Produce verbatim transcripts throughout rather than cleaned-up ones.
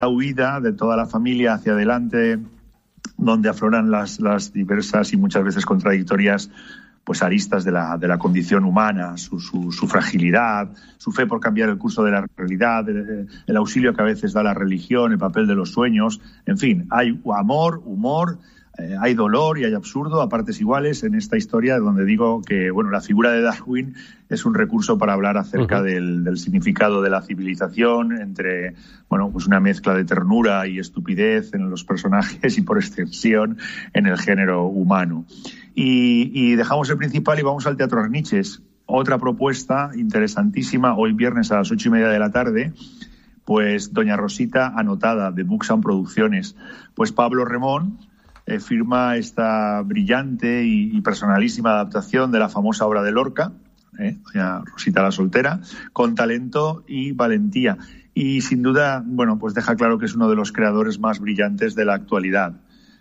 huida de toda la familia hacia adelante, donde afloran las, las diversas y muchas veces contradictorias pues aristas de la, de la condición humana, su, su, su fragilidad, su fe por cambiar el curso de la realidad, el, el auxilio que a veces da la religión, el papel de los sueños. En fin, hay amor, humor, eh, hay dolor y hay absurdo a partes iguales en esta historia, donde digo que bueno, la figura de Darwin es un recurso para hablar acerca uh-huh. del, del significado de la civilización, entre bueno, pues una mezcla de ternura y estupidez en los personajes y por extensión en el género humano. Y, y dejamos el principal y vamos al Teatro Arniches. Otra propuesta interesantísima, hoy viernes a las ocho y media de la tarde, pues Doña Rosita Anotada, de Buxan Producciones. Pues Pablo Remón eh, firma esta brillante y, y personalísima adaptación de la famosa obra de Lorca, eh, Doña Rosita la Soltera, con talento y valentía. Y sin duda, bueno, pues deja claro que es uno de los creadores más brillantes de la actualidad.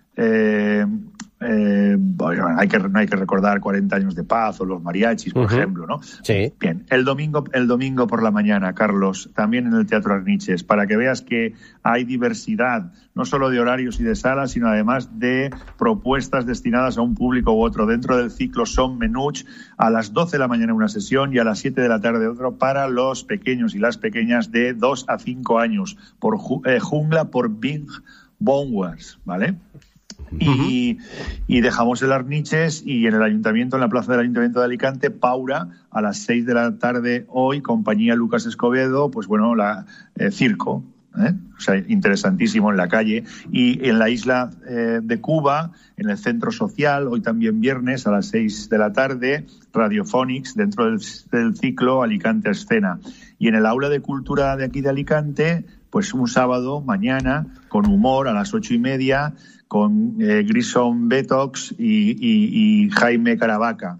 Eh, Eh, bueno, hay que, no hay que recordar cuarenta años de paz o los mariachis, por uh-huh. ejemplo, ¿no? Sí. Bien, el domingo, el domingo por la mañana, Carlos, también en el Teatro Arniches, para que veas que hay diversidad, no solo de horarios y de salas, sino además de propuestas destinadas a un público u otro. Dentro del ciclo Son Menuch, a las doce de la mañana una sesión y a las siete de la tarde otro para los pequeños y las pequeñas de dos a cinco años, por eh, Jungla, por Bing Bonewars, ¿vale? Y, y dejamos el Arniches y en el Ayuntamiento, en la plaza del Ayuntamiento de Alicante, Paura, a las seis de la tarde hoy, compañía Lucas Escobedo, pues bueno, la eh, circo, ¿eh? O sea, interesantísimo en la calle. Y en la isla eh, de Cuba, en el Centro Social, hoy también viernes a las seis de la tarde, Radiophonics, dentro del, del ciclo Alicante a Escena. Y en el Aula de Cultura de aquí de Alicante, pues un sábado, mañana, con humor, a las ocho y media, con eh, Grison Betox y, y, y Jaime Caravaca.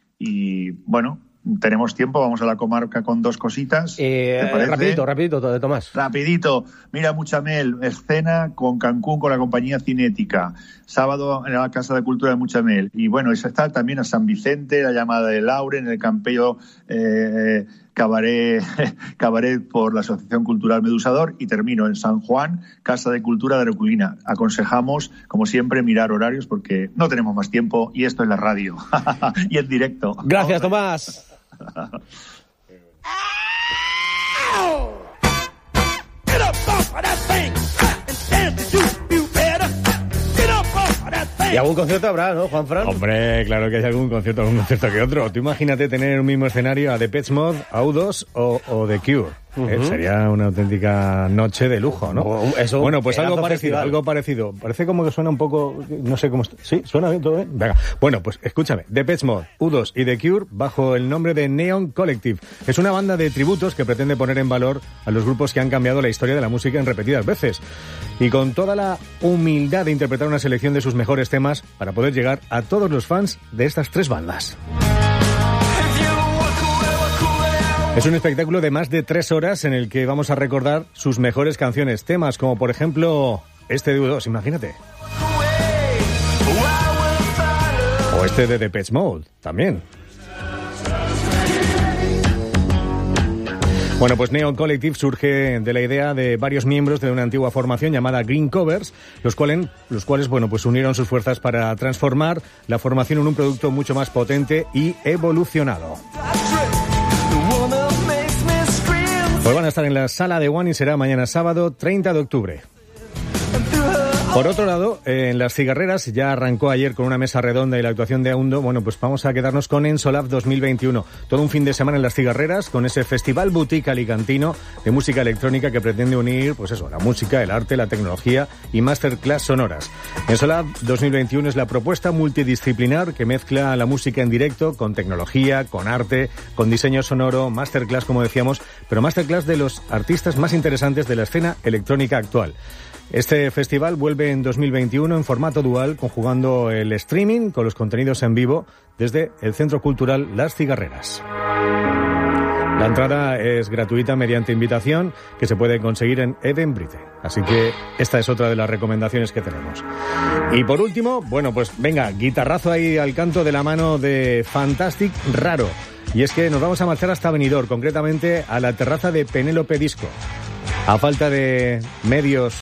Y bueno, tenemos tiempo, vamos a la comarca con dos cositas. Eh, ¿Te parece? Rapidito, rapidito, todo de Tomás. Rapidito. Mira, Muchamel, escena con Cancún, con la compañía Cinética. Sábado en la Casa de Cultura de Muchamel. Y bueno, está también a San Vicente, la llamada de Lauren, en el Campello eh, Cabaret, Cabaret por la Asociación Cultural Medusador. Y termino en San Juan, Casa de Cultura de Areculina. Aconsejamos, como siempre, mirar horarios porque no tenemos más tiempo y esto es la radio. Y en directo. Gracias, Tomás. Y algún concierto habrá, ¿no, Juanfran? Hombre, claro que hay algún concierto, algún concierto que otro. Tú imagínate tener en un mismo escenario a Depeche Mode, a U dos o, o The Cure. Uh-huh. Eh, sería una auténtica noche de lujo, ¿no? Oh, eso, bueno, pues algo parecido, festival. algo parecido. Parece como que suena un poco, no sé cómo está. Sí, suena bien, todo bien. Venga. Bueno, pues escúchame. Depeche Mode, U dos y The Cure bajo el nombre de Neon Collective. Es una banda de tributos que pretende poner en valor a los grupos que han cambiado la historia de la música en repetidas veces. Y con toda la humildad de interpretar una selección de sus mejores temas para poder llegar a todos los fans de estas tres bandas. Es un espectáculo de más de tres horas en el que vamos a recordar sus mejores canciones, temas como por ejemplo este de U dos, imagínate. O este de Depeche Mode, también. Bueno, pues Neon Collective surge de la idea de varios miembros de una antigua formación llamada Green Covers, los cuales, los cuales bueno, pues unieron sus fuerzas para transformar la formación en un producto mucho más potente y evolucionado. Pues van a estar en la Sala de One y será mañana sábado treinta de octubre. Por otro lado, en las cigarreras ya arrancó ayer con una mesa redonda y la actuación de Aundo. Bueno, pues vamos a quedarnos con Ensolab dos mil veintiuno. Todo un fin de semana en las cigarreras con ese festival boutique alicantino de música electrónica que pretende unir, pues eso, la música, el arte, la tecnología y masterclass sonoras. Ensolab dos mil veintiuno es la propuesta multidisciplinar que mezcla la música en directo con tecnología, con arte, con diseño sonoro, masterclass, como decíamos, pero masterclass de los artistas más interesantes de la escena electrónica actual. Este festival vuelve en dos mil veintiuno en formato dual, conjugando el streaming con los contenidos en vivo desde el Centro Cultural Las Cigarreras. La entrada es gratuita mediante invitación que se puede conseguir en Eventbrite. Así que esta es otra de las recomendaciones que tenemos. Y por último, bueno, pues venga, guitarrazo ahí al canto de la mano de Fantastic Raro. Y es que nos vamos a marchar hasta Benidorm, concretamente a la terraza de Penélope Disco. A falta de medios